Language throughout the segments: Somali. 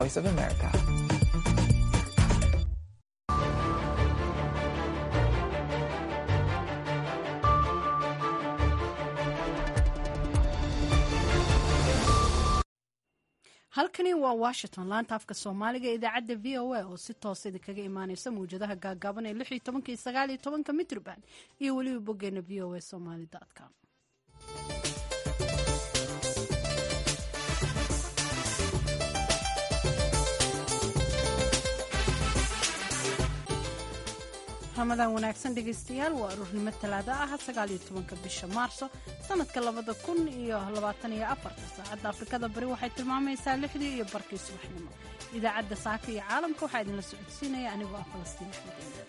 Voice of America. halkani waa Washington laanta afka Soomaaliga ee idaacadda VOA oo si toos ah kaga imaanaysa muujadaha gaagaaban ee 16-19 mitroband iyo waliba boggeena voasomali.com. ramadaan wanaagsan dhegaystayaal waa aroornimo talaado ah 19 bisha maarso sanadka 2024 saacadda afrikada bari waxay tilmaamaysaa 6 iyo barkii subaxnimo idaacadda saaka iyo caalamka waxaa idinla socodsiinaya anigoo ah Falastiin Axmed Iimaan.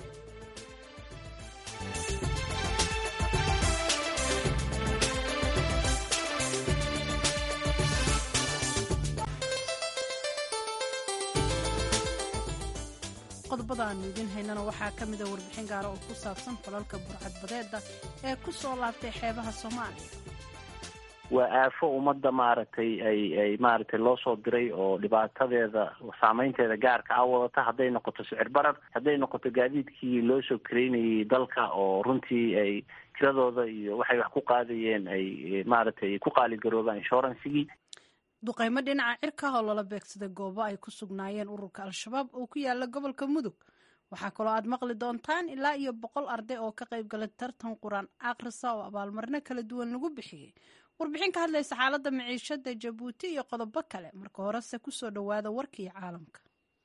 qodobada aan idin haynana waxaa ka mid ah warbixin gaar ah oo ku saabsan falalka burcadbadeeda ee ku soo laabtay xeebaha Soomaaliya. waa aafo ummadda ay loo soo diray oo dhibaatadeeda saameynteeda gaarka ah wadata hadday noqoto sicir barar hadday noqoto gaadiidkii loo soo kareynayay dalka oo runtii ay tiradooda iyo waxay wax ku qaadayeen ay ku qaaligaroobaan inshuransigii. duqaymo dhinaca cirka oo lala beegsaday goobo ay ku sugnaayeen ururka al-shabaab oo ku yaala gobolka mudug waxaa kaloo aad maqli doontaan ilaa iyo 100 arday oo ka qayb galay tartan quraan akhrisa oo abaalmarino kala duwan lagu bixiyey warbixin ka hadlaysa xaaladda maciishada Jabuuti iyo qodobo kale marka horese ku soo dhawaada warkii caalamka.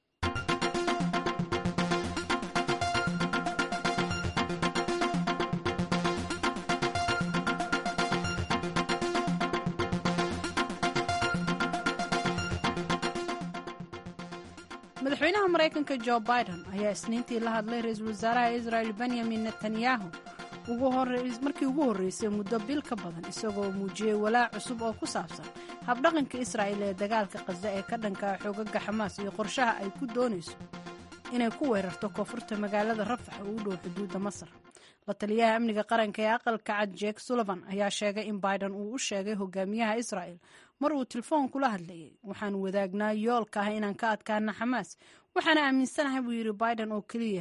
madaxweynaha Mareykanka Joe Biden ayaa isniintii la hadlay ra'iisul wasaaraha Israel Benjamin Netanyahu markii ugu horeysay muddo bil ka badan isagoo muujiyay walaac cusub oo ku saabsan habdhaqanka Israel ee dagaalka Gaza ee ka dhanka ah xoogagga Xamaas iyo qorshaha ay ku doonayso inay ku weerarto koonfurta magaalada Rafax oo u dhow xuduudda Masar. la taliyaha amniga qaranka ee aqalka cad Jake Sullivan ayaa sheegay in Biden uu u sheegay hogaamiyaha Israel mar uu telefoon kula hadlayay waxaan wadaagnaa yoolka ah inaan ka adkaano Xamaas waxaan aaminsanahay buu yiri Biden oo kaliya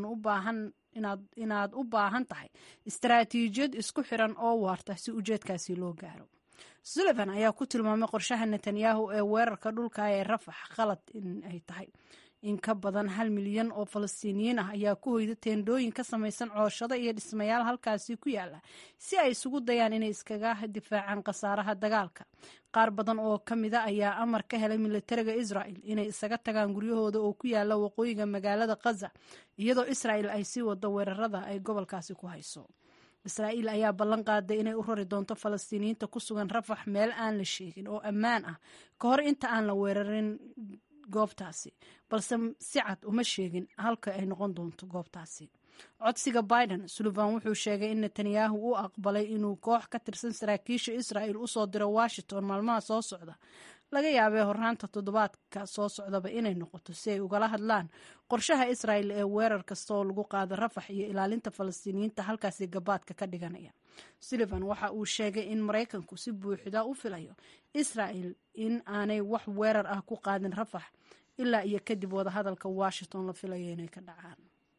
inaad u baahan tahay istaraatiijiyad isku xiran oo waarta si ujeedkaasi loo gaaro. Sullivan ayaa ku tilmaamay qorshaha Netanyahu ee weerarka dhulka ee Rafax qalad in ay tahay in ka badan 1 milyan oo Falastiiniyiin ah ayaa ku hoyda teendooyin ka samaysan cooshado iyo dhismayaal halkaasi ku yaala si ay isugu dayaan inay iskaga difaacaan khasaaraha dagaalka. qaar badan oo ka mid ah ayaa amar ka helay militariga Israel inay isaga tagaan guryahooda oo ku yaala waqooyiga magaalada Gaza iyadoo Israel ay sii wado weerarada ay gobolkaasi ku hayso. Israel ayaa ballan qaaday inay u rari doonto Falastiiniyiinta ku sugan Rafax meel aan la sheegin oo ammaan ah ka hor inta aan la weerarin goobtaasi balse si cad uma sheegin halka ay noqon doonto goobtaasi. codsiga Biden Sullivan wuxuu sheegay in Netanyahu uu aqbalay inuu koox ka tirsan saraakiisha Israel u soo diro Washington maalmaha soo socda laga yaabay horraanta toddobaadka soo socdaba inay noqoto si ay ugala hadlaan qorshaha Israel ee weerar kasta oo lagu qaado Rafax iyo ilaalinta Falastiiniyiinta halkaasi gabaadka ka dhiganaya. Sullivan waxa uu sheegay in Mareykanku si buuxda u filayo Israel in aanay wax weerar ah ku qaadin Rafax ilaa iyo kadib wada hadalka Washington la filayo inay ka dhacaan.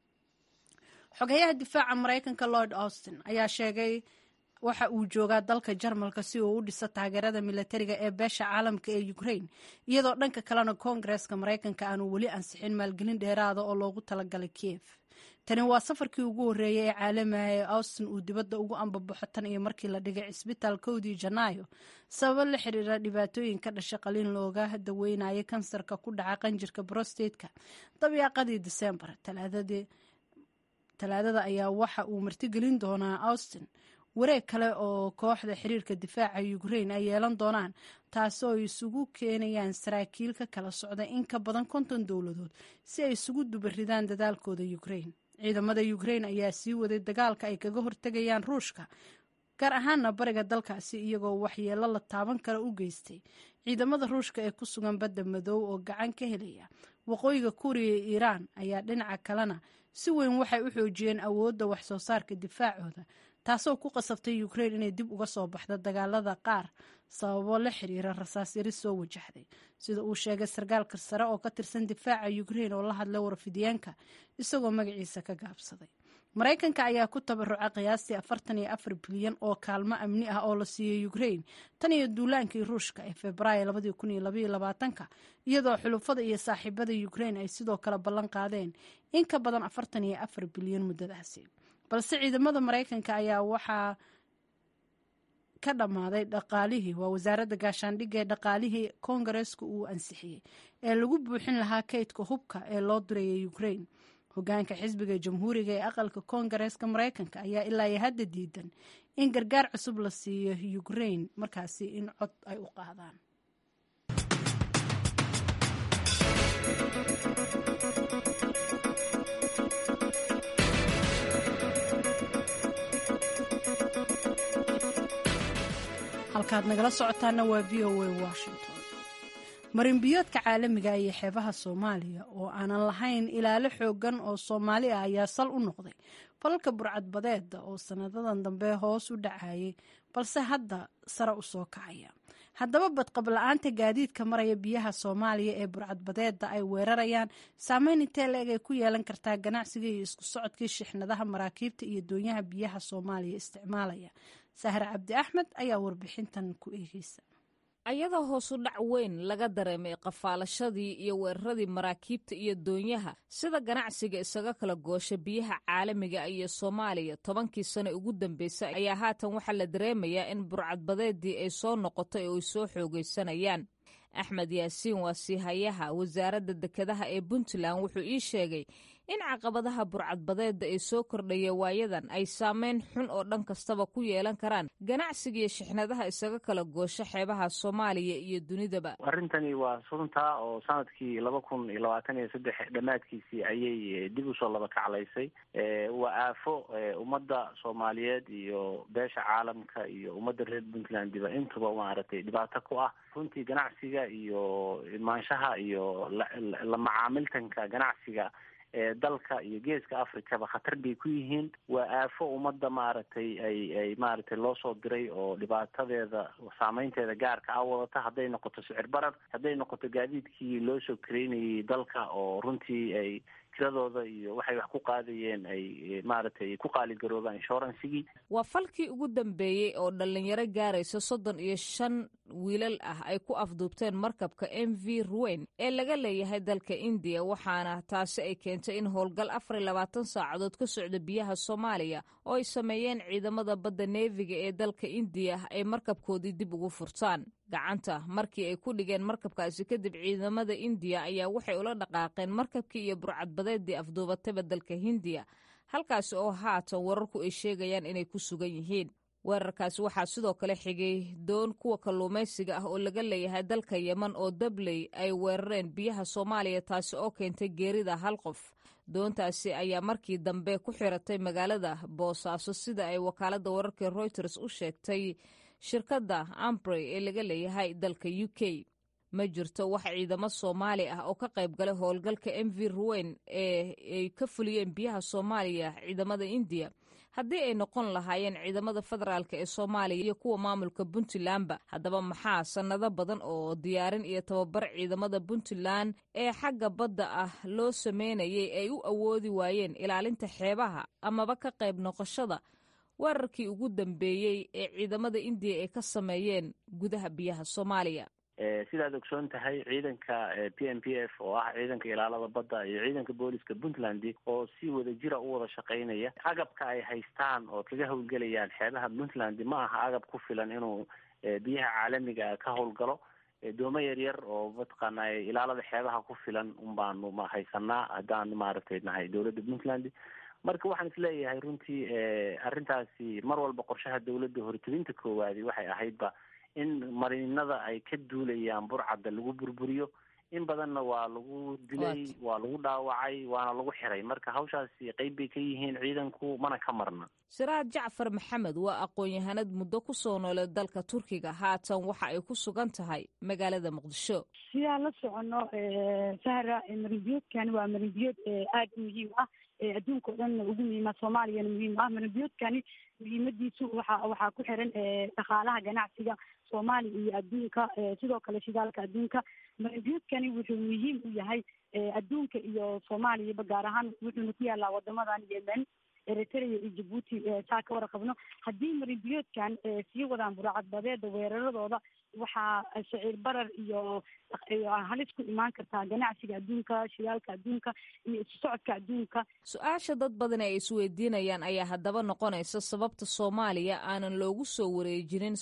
xogayaha difaaca Mareykanka Lloyd Austin ayaa sheegay waxa uu joogaa dalka Jarmalka si uu u dhiso taageerada militariga ee beesha caalamka ee Ukraine iyadoo dhanka kalena Koongareeska Mareykanka aanu weli ansixin maalgelin dheeraada oo loogu talagalay Kiev. tani waa safarkii ugu horeeyay ee caalamiga ee Austin uu dibadda ugu ambabaxo tan iyo markii la dhigay isbitaalkoodii Janaayo sabab la xiriira dhibaatooyin ka dhashay qaliin looga daweynayay kansarka ku dhaca qanjirka prostate-ka dabiiqadii December. talaadada ayaa waxa uu martigelin doonaa Austin wareeg kale oo kooxda xiriirka difaaca Ukraine ay yeelan doonaan taasoo ay isugu keenayaan saraakiil ka kala socda in ka badan 50 dowladood si ay isugu dubaridaan dadaalkooda Ukraine. ciidamada Ukraine ayaa sii waday dagaalka ay kaga hortagayaan Ruushka gaar ahaana bariga dalkaasi iyagoo waxyeello la taaban kara u geystay ciidamada Ruushka ee ku sugan badda madow oo gacan ka helaya waqooyiga Kuuriya iyo Iiraan ayaa dhinaca kalena si weyn waxay u xoojiyeen awoodda wax soo saarka difaacooda taasoo ku qasabtay Ukraine inay dib uga soo baxdo dagaalada qaar sababo la xiriira rasaas yari soo wajahday, sida uu sheegay sarkaalka sare oo ka tirsan difaaca Ukraine oo la hadlay warfidyaanka isagoo magaciisa ka gaabsaday. Mareykanka ayaa ku tabarucay qiyaastii 44 bilyan oo kaalmo amni ah oo la siiyay Ukraine tan iyo duulaankii Ruushka ee Febraayo 2022 iyadoo xulufada iyo saaxiibada Ukraine ay sidoo kale ballan qaadeen in ka badan 44 bilyan muddadaasi. balse ciidamada Mareykanka ayaa waxaa ka dhamaaday dhaqaalihii waa wasaaradda gaashaandhigga ee dhaqaalihii Koongareeska uu ansixiyey ee lagu buuxin lahaa kaydka hubka ee loo dirayay Ukraine. Hogaanka xisbiga jamhuuriga ee aqalka Koongareeska Mareykanka ayaa ilaa hadda diidan in gargaar cusub la siiyo Ukraine markaasi in cod ay u qaadaan. halkaad nagala socotaana waa VOA Washington. marinbiyoodka caalamiga iyo xeebaha Soomaaliya oo aanan lahayn ilaalo xoogan oo Soomaali ah ayaa sal u noqday falalka burcadbadeeda oo sanadadan dambe hoos u dhacayay balse hadda sare u soo kacaya. haddaba badqab la'aanta gaadiidka maraya biyaha Soomaaliya ee burcadbadeeda ay weerarayaan saameyn intee le'eg ay ku yeelan kartaa ganacsiga iyo isku socodkii shixnadaha maraakiibta iyo doonyaha biyaha Soomaaliya isticmaalaya. Sahar Cabdi Axmed ayaa warbixintan ku eegaysa. ayadoo hoos u dhac weyn laga dareemay qafaalashadii iyo weeraradii maraakiibta iyo doonyaha sida ganacsiga isaga kala goosha biyaha caalamiga iyo Soomaaliya 10kii sano ugu dambeysay ayaa haatan waxaa la dareemayaa in burcadbadeedii ay soo noqotay oo ay soo xoogaysanayaan. Axmed Yaasiin waa siihayaha wasaaradda dekedaha ee Puntland wuxuu ii sheegay in caqabadaha burcadbadeeda ay soo kordhaya waayadan ay saameyn xun oo dhan kastaba ku yeelan karaan ganacsiga iyo shixnadaha isaga kala goosha xeebaha Soomaaliya iyo dunidaba. arrintani waa runtaa oo sanadkii 2023 dhamaadkiisii ayay dib u soo laba kaclaysay. waa aafo ummadda Soomaaliyeed iyo beesha caalamka iyo ummadda reer Puntland diba intuba maaragtay dhibaato ku ah. runtii ganacsiga iyo imaanshaha iyo la macaamiltanka ganacsiga dalka iyo geeska Afrikaba khatar bay ku yihiin. waa aafo ummadda maaragtay ay maaragtay loo soo diray oo dhibaatadeeda saameynteeda gaarka ah wadata, hadday noqoto sicir barar, hadday noqoto gaadiidkii loo soo kareynayay dalka oo runtii ay tiradooda iyo waxay wax ku qaadayeen ay maaragtay ku qaaligaroobaan insuransigii. waa falkii ugu dambeeyey oo dhalinyaro gaaraysa 35 wiilal ah ay ku afduubteen markabka MV Ruwen ee laga leeyahay dalka India, waxaana taasi ay keentay in howlgal 24 saacadood ka socda biyaha Soomaaliya oo ay sameeyeen ciidamada badda neefiga ee dalka India ay markabkoodii dib ugu furtaan. gacanta markii ay ku dhigeen markabkaasi kadib ciidamada India ayaa waxay ula dhaqaaqeen markabkii iyo burcadbadeedii afduubatayba dalka Hindiya, halkaasi oo haatan wararku ay sheegayaan inay ku sugan yihiin. weerarkaasi waxaa sidoo kale xigay doon kuwa kalluumaysiga ah oo laga leeyahay dalka Yemen oo dabley ay weerareen biyaha Soomaaliya, taasi oo keentay geerida hal qof. doontaasi ayaa markii dambe ku xiratay magaalada Boosaaso sida ay wakaaladda wararka Reuters u sheegtay shirkadda Ambrey ee laga leeyahay dalka UK. ma jirto wax ciidamo Soomaali ah oo ka qayb galay howlgalka MV Ruwen ee ay ka fuliyeen biyaha Soomaaliya ciidamada India. haddii ay noqon lahaayeen ciidamada federaalka ee Soomaaliya iyo kuwa maamulka Puntlandba. haddaba maxaa sanado badan oo diyaarin iyo tababar ciidamada Puntland ee xagga badda ah loo sameynayay ay u awoodi waayeen ilaalinta xeebaha amaba ka qayb noqoshada weerarkii ugu dambeeyey ee ciidamada India ay ka sameeyeen gudaha biyaha Soomaaliya? sidaad ogsoon tahay ciidanka PNPF oo ah ciidanka ilaalada badda iyo ciidanka booliska Puntland oo si wada jira u wada shaqeynaya, agabka ay haystaan oo kaga howlgelayaan xeebaha Puntland ma aha agab ku filan inuu biyaha caalamiga ka howlgalo. doomo yaryar oo mataqaanaa ilaalada xeebaha ku filan unbaanu ma haysanaa haddaan maaragtay nahay dowladda Puntland. marka waxaan isleeyahay runtii arrintaasi mar walba qorshaha dowladda hortebinta koowaadi waxay ahaydba in marinada ay ka duulayaan burcadda lagu burburiyo, in badanna waa lagu dilay, waa lagu dhaawacay, waana lagu xiray. marka hawshaasi qayb bay ka yihiin ciidanku, mana ka marna. siraad jacfar maxamed waa aqoon-yahanad muddo ku soo noolay dalka Turkiga, haatan waxa ay ku sugan tahay magaalada Muqdisho. sidaa la socono sahra marinbiyoodkani waa marinbiyood aada muhiim ah, adduunka o dhan ugu muhiima, soomaaliyana muhiim ah. marinbiyoodkani muhiimadiisu waxaa ku xiran dhaqaalaha ganacsiga soomaaliya iyo adduunka, sidoo kale shidaalka adduunka. marinbiyoodkani wuxuu muhiim u yahay adduunka iyo soomaaliyaba, gaar ahaan wuxuuna ku yaalaa wadamadan Yemen, Eritrea iyo Djibouti. saa ka warqabno, haddii marinbiyoodkan sii wadaan burcadbadeeda weeraradooda, waxaa sicir barar iyo halis ku imaan kartaa ganacsiga adduunka, shidaalka adduunka iyo isu socodka adduunka. su-aasha dad badan ay isweydiinayaan ayaa haddaba noqonaysa sababta Soomaaliya aanan loogu soo wareejinin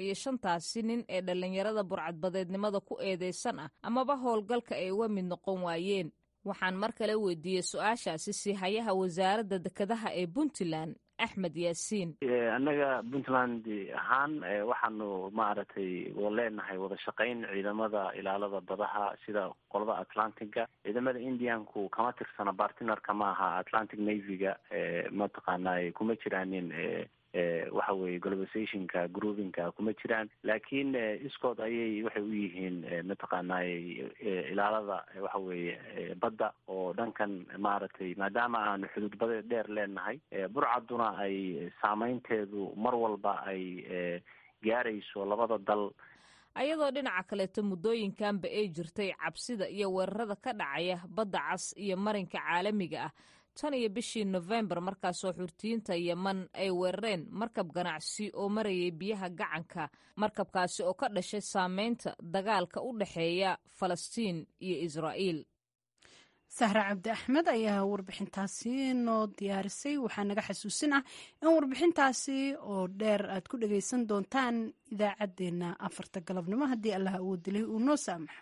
35 nin ee dhalinyarada burcadbadeednimada ku eedeysan ah amaba howlgalka ay uga mid noqon waayeen. waxaan mar kale weydiiyey su-aashaasi siihayaha wasaaradda dekedaha ee Puntland Axmed Yaasiin. annaga Puntland ahaan waxaanu maaragtay leenahay wada shaqayn ciidamada ilaalada badaha sida qolada Atlantic-ga. ciidamada Indianku kama tirsana partnerka ma aha Atlantic Navy-ga, mataqaanaa kuma jiraanin waxa weeye globalizationka groupinka kuma jiraan, laakiin iskood ayay waxay u yihiin mataqaanaa ilaalada waxa weeye badda oo dhankan maaragtay maadaama aanu xuduud badeed dheer leenahay, burcaduna ay saameynteedu mar walba ay gaarayso labada dal. ayadoo dhinaca kaleeto muddooyinkanba ay jirtay cabsida iyo weerarada ka dhacaya badda cas iyo marinka caalamiga ah tan iyo bishii November, markaasoo xurtiyiinta Yemen ay weerareen markab ganacsi oo marayay biyaha gacanka, markabkaasi oo ka dhashay saameynta dagaalka u dhexeeya Falastiin iyo Israa'iil. sahra cabdi axmed ayaa warbixintaasi noo diyaarisay. waxaa naga xasuusin ah in warbixintaasi oo dheer aad ku dhagaysan doontaan idaacaddeenna 4 galabnimo haddii allah uu dilay uu noo saamaxo.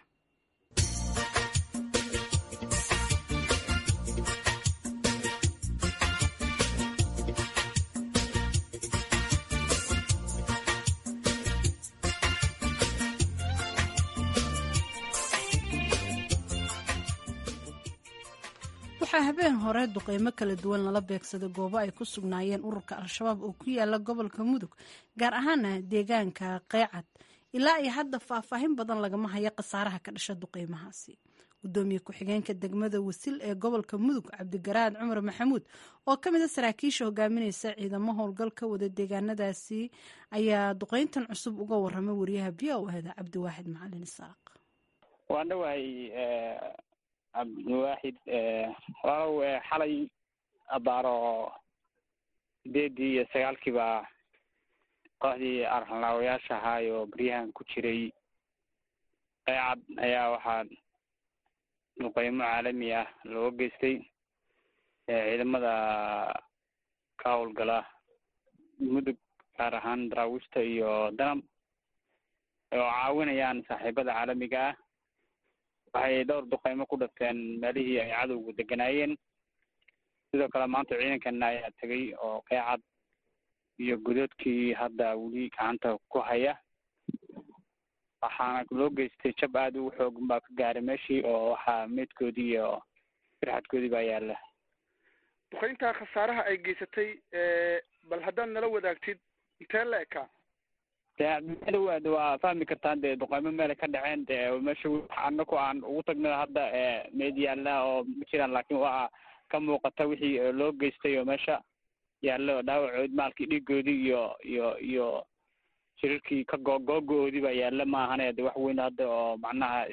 waxaa habeen hore duqeymo kala duwan lala beegsaday goobo ay ku sugnaayeen ururka al-shabaab oo ku yaala gobolka mudug, gaar ahaana deegaanka qeycad. ilaa iyo hadda faahfaahin badan lagama hayo khasaaraha ka dhasha duqeymahaasi. gudoomiye ku-xigeenka degmada Wasil ee gobolka mudug Cabdigaraad Cumar Maxamuud oo ka mid ah saraakiisha hogaaminaysa ciidamo howlgalka wada deegaanadaasi ayaa duqeyntan cusub uga waramay wariyaha VOA Cabdiwaaxid Macalin Isaaq. waan dhawahay cabdiwaaxid, walaalow xalay abaaro 8 iyo 9 baa kooxdii arxanlaawayaasha ahaa oo baryahan ku jiray qeycad ayaa waxaa duqeymo caalami ah loo geystay ciidamada ka howlgala mudug, gaar ahaan daraawiishta iyo danam oo caawinayaan saaxiibada caalamiga ah. waxay dhowr duqeymo ku dhafteen meelihii ay cadowgu deganaayeen. sidoo kale maanta ciidankan ayaa tegay oo qeycad iyo godoodkii hadda weli gacanta ku haya, waxaana loo geystay jab aada u xoogan baa ka gaaray meeshii, oo waxaa meydkoodii iyo firxadkoodii baa yaalla. duqeynta khasaaraha ay geysatay bal haddaad nala wadaagtid intee la ekaa? de waa fahmi kartaan dee duqeymo meelay ka dhaceen, dee meesha anaku aan ugu tagna hadda meyd yaalla oo ma jiraan, laakiin waa ka muuqata wixii loo geystay oo meesha yaalla oo dhaawacood maalkii dhiigoodii iyo shirarkii ka googo'oodii baa yaalla maahane de wax weyn hadda oo macnaha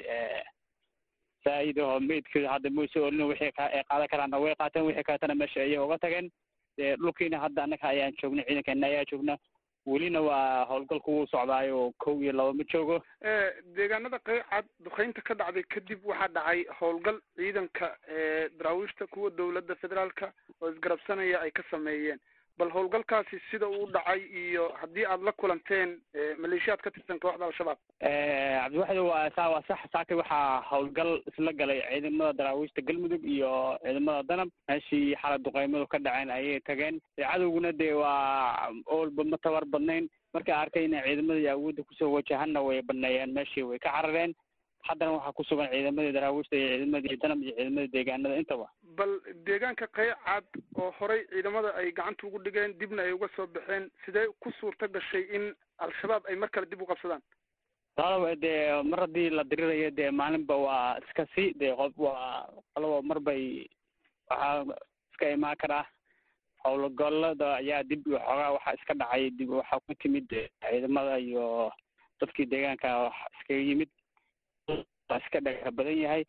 saa'id oo meydkooda hadda moyse olina wixii ay qaadan karaanna way qaateen, wixii kaletana meesha ayay uga tageen. dee dhulkiina hadda annaga ayaan joogna, ciidankeena ayaa joogna, welina waa howlgalku wuu socdaayo 1 iyo 2 ma joogo. deegaanada qeycad duqeynta ka dhacday kadib waxaa dhacay howlgal ciidanka daraawiishta kuwa dowladda federaalka oo isgarabsanaya ay ka sameeyeen. bal howlgalkaasi sida uu dhacay iyo haddii aad la kulanteen maleeshiyaad ka tirsan kooxda al-shabaab. cabdiwaxid waa sax. saaka waxaa howlgal isla galay ciidamada daraawiishta galmudug iyo ciidamada danab. meeshii xalay duqeymadu ka dhaceen ayay tageen. cadowguna dee waa oolba ma tabar badnayn, markay arkay inay ciidamada iyo awoodda kusoo wajahanna way baneeyeen meeshii, way ka carareen. haddana waxaa ku sugan ciidamadii daraawiishta iyo ciidamadii danab iyo ciidamadii deegaanada intaba. bal deegaanka qaycad oo horey ciidamada ay gacanta ugu dhigeen dibna ay uga soo baxeen sidee ku suurta gashay in al-shabaab ay mar kale dib u qabsadaan? walaalow dee mar haddii la dirirayo dee maalinba waa iska si dee qof waa qalabo marbay waxaa iska imaan karaa howlgallada ayaa dib xoogaa waxaa iska dhacay dib waxaa ku timid ciidamada iyo dadkii deegaanka wax iskaga yimid waa iska dhaga badan yahay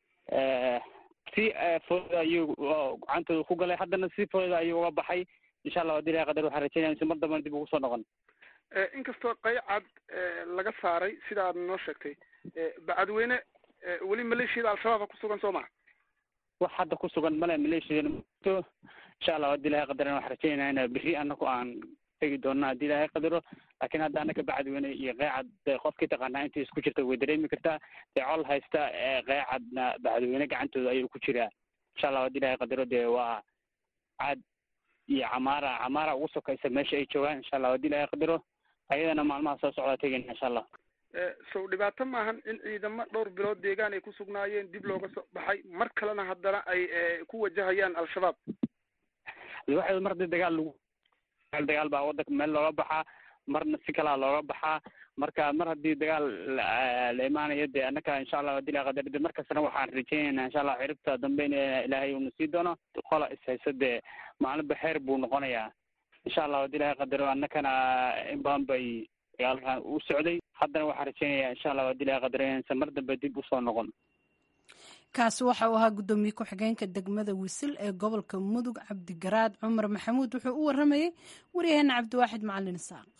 si fooda ayuu gacantooda ku galay haddana si fooda ayuu uga baxay insha allah hadii ilahay qadar waxaan rajaynaya mise mar dambana dib ugu soo noqon. inkastoo qaycad laga saaray sida aad noo sheegtay bacadweyne weli maleeshiyada al-shabaaba ku sugan soo maha? wax hadda ku sugan male maleeshiyada mato insha allah hadii ilahay qadaran waxaan rajaynaya ina biri anaku aan tegi doona hadii ilahay qadaro laakiin hadda anaka bacadweyne iyo qaycad qofkii taqaanaa intii isku jirta way dareemi kartaa dee col haysta qaycadna bacadweyne gacantooda ayuu ku jiraa insha allah hadii ilahay qadaro dee waa caad iyo camaara ugu sokaysa meesha ay joogaan insha allah hadii ilahay qadaro ayadana maalmaha soo socdaa tegayna insha allah. sow dhibaato maahan in ciidamo dhowr bilood deegaan ay ku sugnaayeen dib looga soo baxay mar kalena haddana ay ku wajahayaan al-shabaab? waxa mar hadii dagaal baa wadanka meel looga baxaa marna si kalaa looga baxaa marka mar haddii dagaal la imaanayo dee annaka insha allah hadii ilahay qadar de markastana waxaan rajaynaynaa insha allah ciribta dambe in ilaahay uuna sii doono qola ishayso dee maalinba xeer buu noqonayaa insha allah hadii ilahay qadaro annakana in badan bay dagaalkan u socday haddana waxaan rajaynayaa insha allah hadii ilahay qadaro inaysan mar dambe dib usoo noqon. kaasi waxa uu ahaa guddoomiye ku-xigeenka degmada wisil ee gobolka mudug cabdigaraad cumar maxamuud wuxuu u waramayey waryaheena cabdiwaaxid macalin isaaq.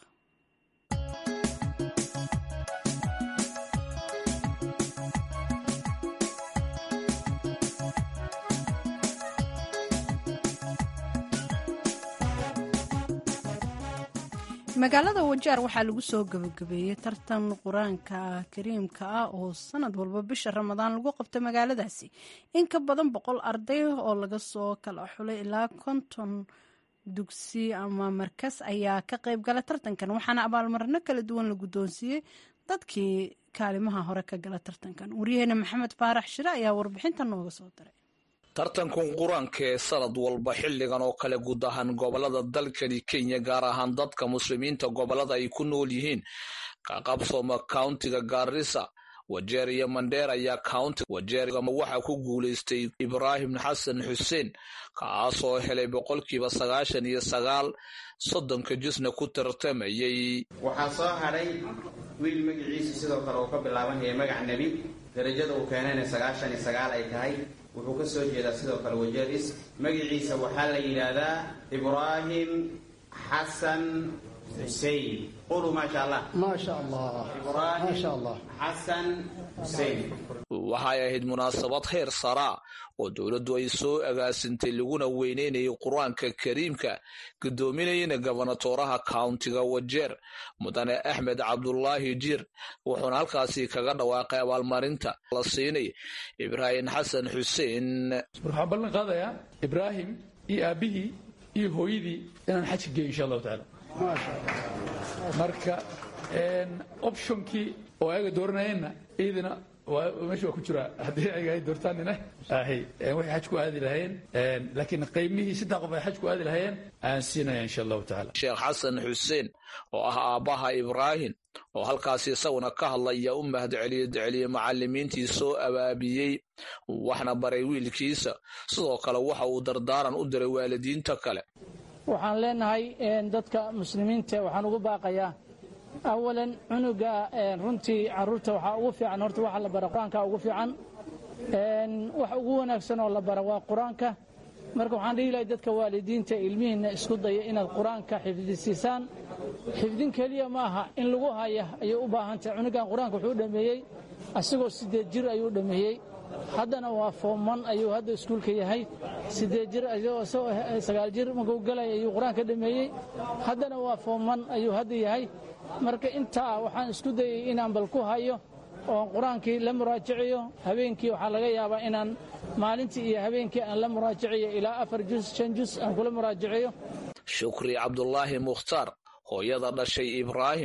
magaalada wajaar waxaa lagu soo gabagabeeyey tartan qur-aanka kariimka ah oo sanad walba bisha ramadaan lagu qabto magaaladaasi in ka badan 100 arday oo laga soo kala xulay ilaa 50 dugsi ama markas ayaa ka qayb gala tartankan waxaana abaalmarino kala duwan la guddoonsiiyey dadkii kaalimaha hore ka gala tartankan. waryaheena maxamed faarax shire ayaa warbixinta nooga soo diray. tartankan qur-aanka ee sanad walba xilligan oo kale guud ahaan gobolada dalkani Kenya gaar ahaan dadka muslimiinta gobolada ay ku nool yihiin ka qabsooma countiga Garissa Wajeer iyo Mandera ayaa county Wajeer waxaa ku guuleystay Ibrahim Xasan Xuseen kaasoo helay 99% soddonka jisna ku tartamayay. waxaa soo haray wiil magaciisa sidoo kale oo ka bilaabanaya magac nabi darajada uu keenayna 99 ay tahay wuxuu ka soo jeedaa sidoo kale Wajeeris magaciisa waxaa la yiraahdaa Ibrahim Xasan Xuseen. qulu ma sha Allah Ibrahim ma sha Allah Xasan Xuseen. waxay ahayd munaasabad heer sare oo dawladdu ay soo agaasintay laguna weyneynayay qur-aanka kariimka gudoominayna gobernatoraha countiga Wajeer mudane Axmed Cabdullaahi Jir wuxuuna halkaasi kaga dhawaaqay abaalmarinta la siinay Ibrahim Xasan Xuseen. waxaan ballan qaadayaa Ibrahim iyo aabihii iyo hooyadii inaan xaj geeyo insha Allah taala. marka optionkii oo ayaga dooranayeenna idina meesha waa ku jira haddii ay doortaanina waxay xaj ku aadi lahayeen laakiin qiimihii 3 qof ay xaj ku aadi lahayeen aan siinaya insha Allah taala. Sheekh Xasan Xuseen oo ah aabaha Ibrahim oo halkaasi isaguna ka hadlaya u mahadceliyay macallimiintii soo abaabiyey waxna baray wiilkiisa sidoo kale waxa uu dardaaran u diray waalidiinta kale. waxaan leenahay dadka muslimiinta waxaan ugu baaqayaa awalan cunuga runtii caruurta waxa ugu fiican horta waxa la baro quraanka ugu fiican wax ugu wanaagsan oo la baro waa quraanka marka waxaan dhihi dadka waalidiinta ilmihiina isku daya inaad quraanka xifdisiisaan xifdin kaliya ma aha in lagu haya ay u baahan tahay cunugan quraanka wuxuu dhameeyay asagoo 8 jir ayuu dhameeyay haddana waa fooman ayuu hadda iskuulka yahay 8 jir ayuu 9 jir markuu galay ayuu quraanka dhameeyay haddana waa fooman ayuu hadda yahay marka intaa waxaan isku dayay inaan bal ku hayo oo quraankii la muraajaciyo habeenkii waxa laga yaabaa inaan maalintii iyo habeenkii aan la muraajaciyo ilaa 4 juz 5 juz aan kula muraajaciyo. Shukri Cabdullaahi Mukhtaar hooyada dhashay Ibrahim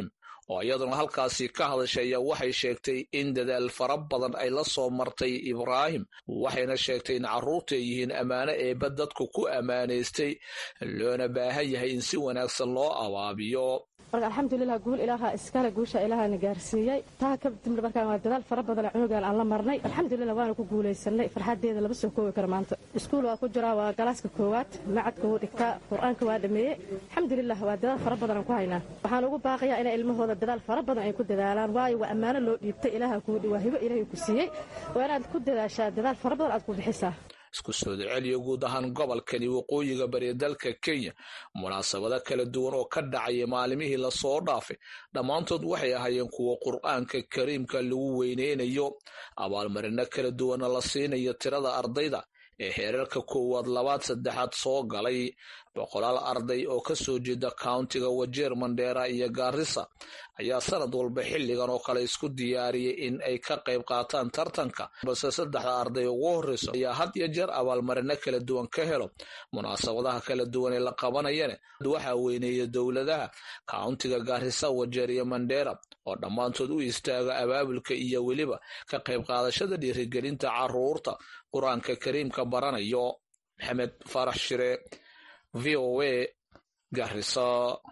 oo iyaduna halkaasi ka hadashay ayaa waxay sheegtay in dadaal fara badan ay la soo martay Ibraahim waxayna sheegtay in carruurta ay yihiin ammaano eebba dadku ku ammaanaystay loona baahan yahay in si wanaagsan loo abaabiyo. marka alxamdulilah guul ilaaha iskale guusha ilaahana gaarsiiyay taa ka dib markaan waa dadaal fara badan cunugan aan la marnay alxamdulilah waana ku guuleysanay farxadeeda laba soo koobi karo maanta iskuul waa ku jiraa waa galaaska koowaad macadka uu dhigtaa quraanka waa dhameeyay alxamdulilah waa dadaal fara badan aan ku haynaa waxaan ugu baaqayaa in ilmahooda dadaal fara badan ay ku dadaalaan waayo waa ammaano loo dhiibtay ilaaha ku dhiwaahibo ilaahay ku siiyay waa inaad ku dadaashaa dadaal fara badan aad ku bixisaa. isku soo celiyo guud ahaan gobolkani waqooyiga bari dalka Kenya munaasabado kala duwan oo ka dhacay maalimihii la soo dhaafay dhamaantood waxay ahaayeen kuwa Qur'aanka Kariimka lagu weyneynayo abaalmarino kala duwan la siinayo tirada ardayda ee heerarka koowaad labaad saddexaad soo galay boqolaal arday oo ka soo jeeda countiga Wajir Mandera iyo Garissa ayaa sanad walba xilligan oo kale isku diyaariyay in ay ka qayb qaataan tartanka balse saddexda arday ugu horeyso ayaa had iyo jeer abaalmarino kala duwan ka helo munaasabadaha kala duwan ee la qabanayana waxaa weyneeya dowladaha countiga Garissa Wajir iyo Mandera oo dhammaantood u istaaga abaabulka iyo weliba ka qayb qaadashada dhiirigelinta carruurta Qur'aanka Kariimka baranayo. Maxamed Farax Shire VOA Garissa.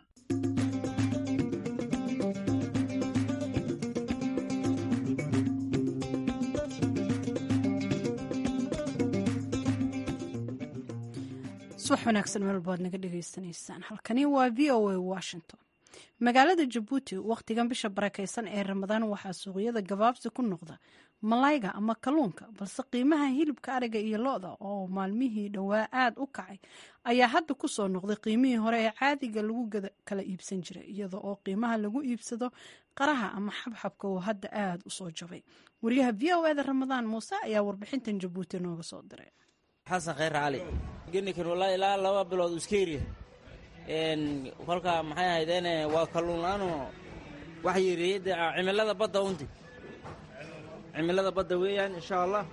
subax wanaagsan meel baad naga dhagaysanaysaan halkani waa VOA Washington. magaalada Jabuuti waqtigan bisha barakeysan ee Ramadaan waxaa suuqyada gabaabsi ku noqda malayga ama kalluunka balse qiimaha hilibka ariga iyo lo'da oo maalmihii dhawaa aad u kacay ayaa hadda ku soo noqday qiimihii hore ee caadiga lagu kala iibsan jiray iyada oo qiimaha lagu iibsado qaraha ama xabxabka oo hadda aad u soo jabay. wariyaha VOA Ramadaan Muuse ayaa warbixintan Jabuuti nooga soo diray. xasan khayr cali genikan wallahi ilaa 2 bilood iskeeriya kolka maxay ahaydeen waa kalluun laano wax yiriyada cimilada badda unti cimilada badda weeyaan insha Allah.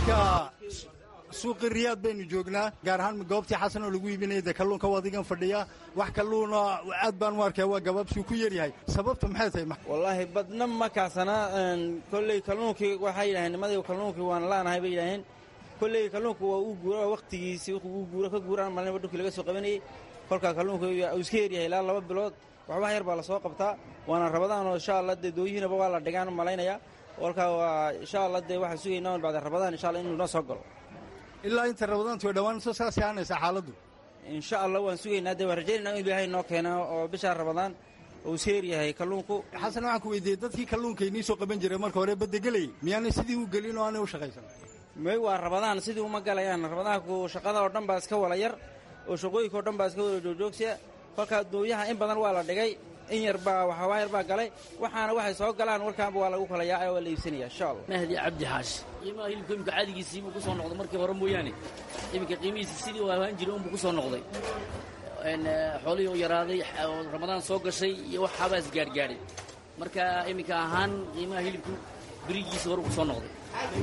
suuqi Riyaad baynu joognaa gaar ahaan goobtii xasan oo lagu iibinayay kalluunka wadigan fadhiya wax kalluun aad baan u arkay waa gabaabsi ku yar yahay sababtu maxay tahay wallahi badna ma kaasana kulli kalluunkii waxay yiraahdeen nimadii kalluunkii waan laanahay bay yiraahdeen kulli kalluunku waa uu guura waqtigiisii uu guura ka guuraan maalin waddo laga soo qabanayay kolka kalluunku uu iska yaryahay ilaa 2 bilood wax yar baa la soo qabtaa waana Ramadaan oo insha Allah dooyihiinaba waa la dhigaan malaynaya kolka waa insha Allah waxa suugaynaa baad Ramadaan insha Allah inuu noo soo galo ilaa inta Ramadaantu way dhawaan soo saaraysaa xaaladdu insha Allah waan suugaynaa warjeynaa in Ilaahay noo keeno oo bisha Ramadaan uu seer yahay kalluunku. xasan waxaan ku weydiiyay dadkii kalluunka inii soo qaban jiray marka hore badda galay miyaan sidii u galin oo aan u shaqaysan may waa Ramadaan sidii uma galayaan Ramadaanku shaqada oo dhan baa iska wala yar oo shaqooyinka oo dhan baa iska wada joogjoogsiya kolka dooyaha in badan waa la dhigay in yar baa waxa yar baa galay waxaana waxay soo galaan warkaanba waa lagu kala yaacay oo la iibsanaya insha Allah. Mahdi Cabdi Xaashi qiimaha hilibka caadigiisii uu ku soo noqday markii hore mooyaane iminka qiimihiisa sidii waa ahaan jiray uu ku soo noqday xoolihii oo yaraaday Ramadaan soo gashay iyo wax xabaas gaargaaray marka iminka ahaan qiimaha hilibku birigiisa hore ku soo noqday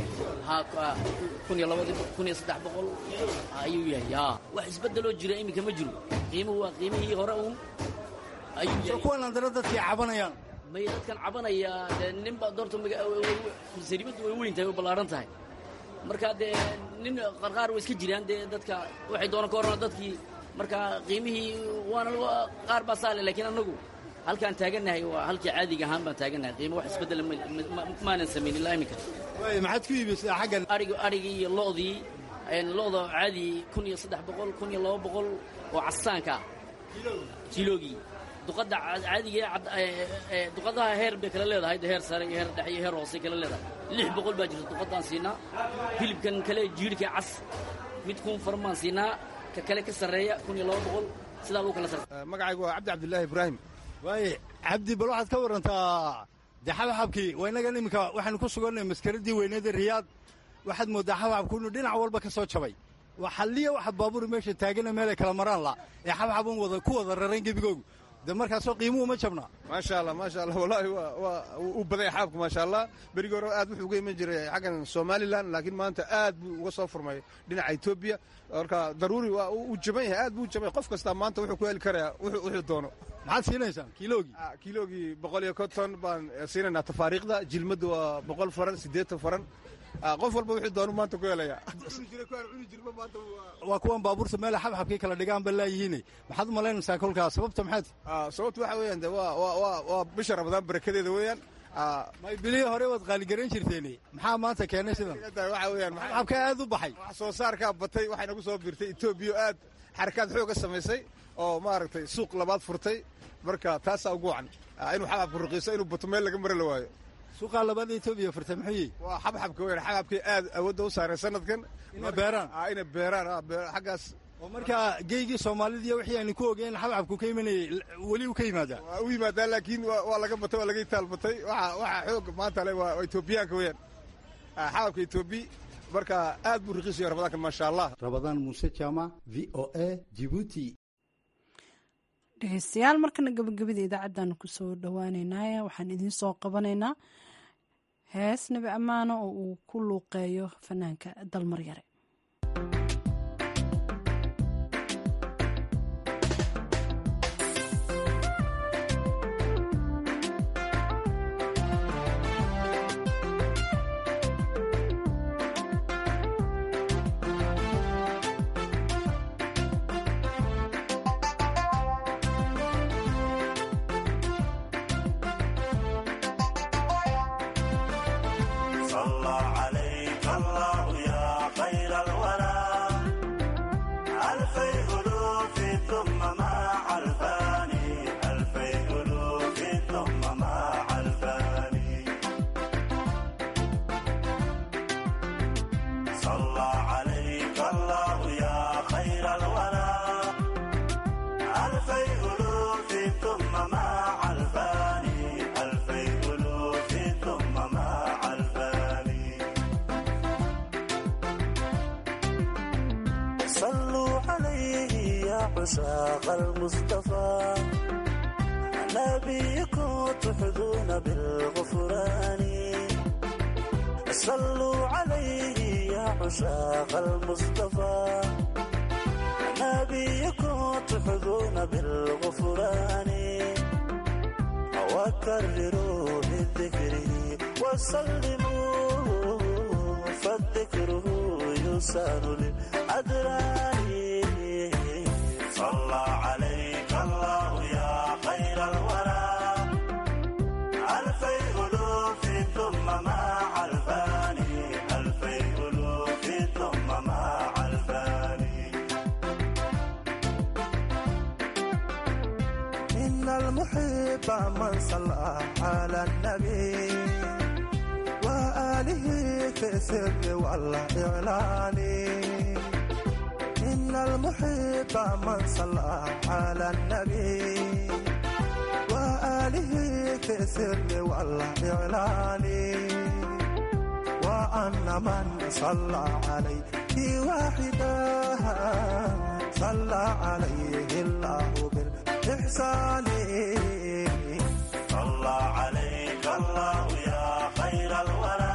ayuu yahay wax isbedeloo jira iminka ma jiro qiimuhu waa qiimihii hore uun ayuu yahay kuwan andara dadkii cabanayaan may dadkan cabanaya ninba doorto sariibadu way weyn tahay oo ballaaran tahay marka dee nin qarqaar way iska jiraan dee dadka waxay doonaan ka horna dadkii marka qiimihii waana qaar baa saale laakiin anagu halkaan taaganahay waa halkii caadiga ahaan baan taaganahay qiimo wax isbedel maanan samayn ilaa iminka maxaad ku iibisay xaggan arigii iyo lo'dii lo'da caadi 1300 1200 oo casaanka kiilogii duqada caadiga duqadaha heer bay kala leedahay heer sare iyo heer dhexe iyo heer hoose kala leedahay 600 baa jirta duqadaan siinaa hilibkan kale jiirka cas mid kun farmaan siinaa ka kale ka sareeya 1200 sida loo kala sareeyo magacaygu waa Cabdi Cabdullaahi Ibraahim waaye Cabdi bal waxaad ka warantaa daxabxabkii waynaga nimka waxaan ku suganay maskaradii weyneeda Riyaad waxaad moodaa xabxabku inuu dhinac walba ka soo jabay waxa liya waxa baabuur meesha taagana meel kala maraan la ee xabxabun wada ku wada raran gibigoogu de markaasoo qiimuhu ma jabnaa maasha allah wallaahi waa u badanya xaabku maasha allah berigii hore aad wuxuu uga iman jiray xaggan somalilan laakiin maanta aad buu uga soo furmay dhinaca etoobiya marka daruuri waa uu jaban yahay aad buu u jaban yahay qof kastaa maanta wuxuu ku heli karayaa wuxuu doono maxaad siinaysaan kiilogii 150 baan siinaynaa tafaariiqda jilmadda waa 100 faran 80 faran qof walba wuxuu doono maanta ku helaya waa kuwan baabuurta meel xabxabkii kala dhigaan ba laayihiin maxaad u malaynaysaa kolkaas sababta maxaad sababta waxa weeyaan de waa bisha ramadaan barakadeeda weeyaan may bilihii hore waad qaaligarayn jirteen maxaa maanta keenay sidan waxa weeyaan xabxabka aad u baxay wax soo saarka batay waxay nagu soo biirtay Itoobiya aad xarakaad xoog ah samaysay oo maaragtay suuq labaad furtay marka taas ugu wacan inuu xabxabku ruqiiso inuu bato meel laga mari la waayo suuqa labaad Itoobiya furtay maxay waa xabxabka weyn xabxabkii aad awood u saaray sanadkan ina beeraan xagaas oo marka geeygi Soomaaliya wixii aan ku ogeyn xabxabku ka imanay wali uu ka yimaadaa u yimaadaa laakiin waa laga batay waa laga taalbatay waxa xoog maanta leh waa Itoobiyaanka weyn xabxabka Itoobiya marka aad buu ruqiisay Ramadaanka ma sha Allah Ramadaan Muuse Jama VOA Djibouti dhegeystayaal markana gabagabada idaacaddan ku soo dhawaaneynaa waxaan idiin soo qabanaynaa hees nabi ammaano oo uu ku luuqeeyo fanaanka dalmar yare عشاق المصطفى نبيكم تحظون بالغفران صلوا عليه يا عشاق المصطفى نبيكم تحظون بالغفران وكرروا بذكره وسلموا فالذكره يسار للأدران صلى عليك الله يا خير الورى ألفي ألوف ثم مع الفاني ألفي ألوف ثم مع الفاني إن المحب من صلى على النبي وآله في السر والإعلان إن المحب من صلى على النبي وآله في السر والإعلان وأن من صلى عليه واحدا صلى عليه الله بالإحسان صلى عليك الله يا خير الورى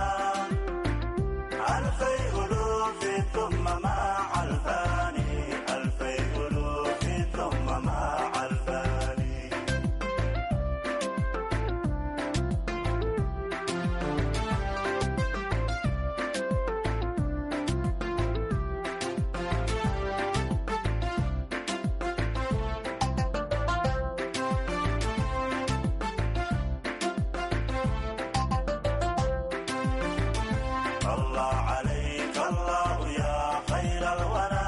ألفي ألوف ثم مع الفاني ألفي ألوف ثم مع الفاني صلى عليك الله يا خير الورى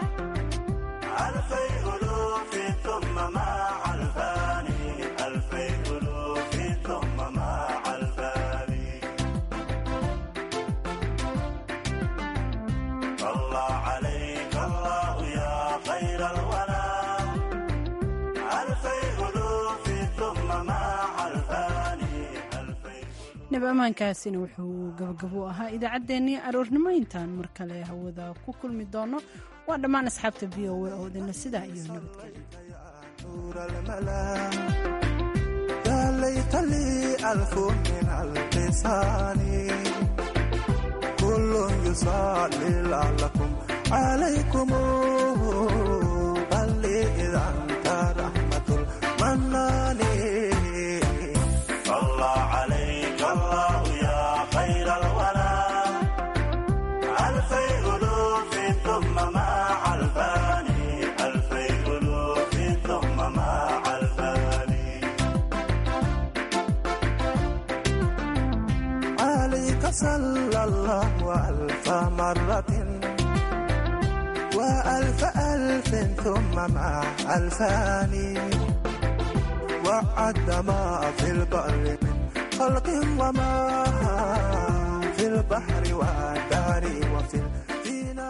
ألفي ألوف ثم مع الفاني ألفي ألوف ثم مع الفاني صلى عليك الله يا خير الورى ألفي ألوف ثم مع الفاني nabi ammaankaasina wuxuu gabagabo ahaa idaacaddeenii aroornimo intaan mar kale hawada ku kulmi doono waa dhammaan asxaabta v o a oo dina sidaa iyo nabadgelyo يا ليت لي ألف من اللسان كل يصلي لعلكم عليكم بل إذا أنت رحمة المنان صلى عليك الله يا خير الورى ألفي ألوف ثم مع الفاني ألفي ألوف ثم مع الفاني عليك صلى الله ألف مرة وألف ألف ثم مع الفاني وعد ما في البر من خلق وما في البحر والدار وفي